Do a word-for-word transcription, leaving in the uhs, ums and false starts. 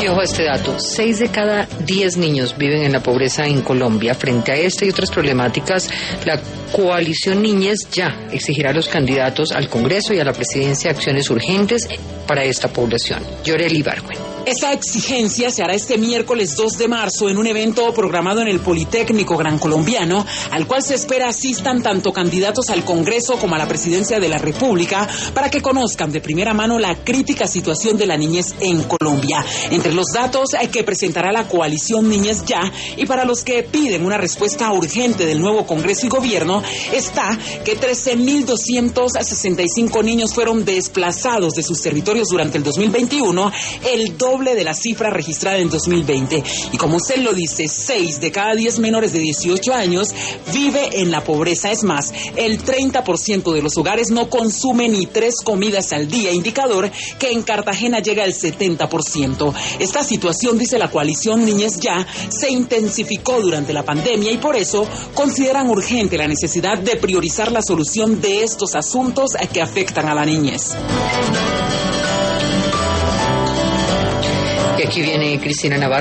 Y ojo a este dato, seis de cada diez niños viven en la pobreza en Colombia. Frente a esta y otras problemáticas, la coalición Niñez Ya exigirá a los candidatos al Congreso y a la presidencia acciones urgentes para esta población. Yoreli Ibargüen. Esta exigencia se hará este miércoles dos de marzo en un evento programado en el Politécnico Gran Colombiano, al cual se espera asistan tanto candidatos al Congreso como a la presidencia de la República para que conozcan de primera mano la crítica situación de la niñez en Colombia. Entre los datos que presentará la coalición Niñez Ya y para los que piden una respuesta urgente del nuevo Congreso y Gobierno está que trece mil doscientos sesenta y cinco niños fueron desplazados de sus territorios durante el dos mil veintiuno, el doble de la cifra registrada en dos mil veinte. Y como usted lo dice, seis de cada diez menores de dieciocho años vive en la pobreza. Es más, el treinta por ciento de los hogares no consume ni tres comidas al día, indicador que en Cartagena llega al setenta por ciento. Esta situación, dice la coalición Niñez Ya, se intensificó durante la pandemia y por eso consideran urgente la necesidad de priorizar la solución de estos asuntos que afectan a la niñez. Y aquí viene Cristina Navarro.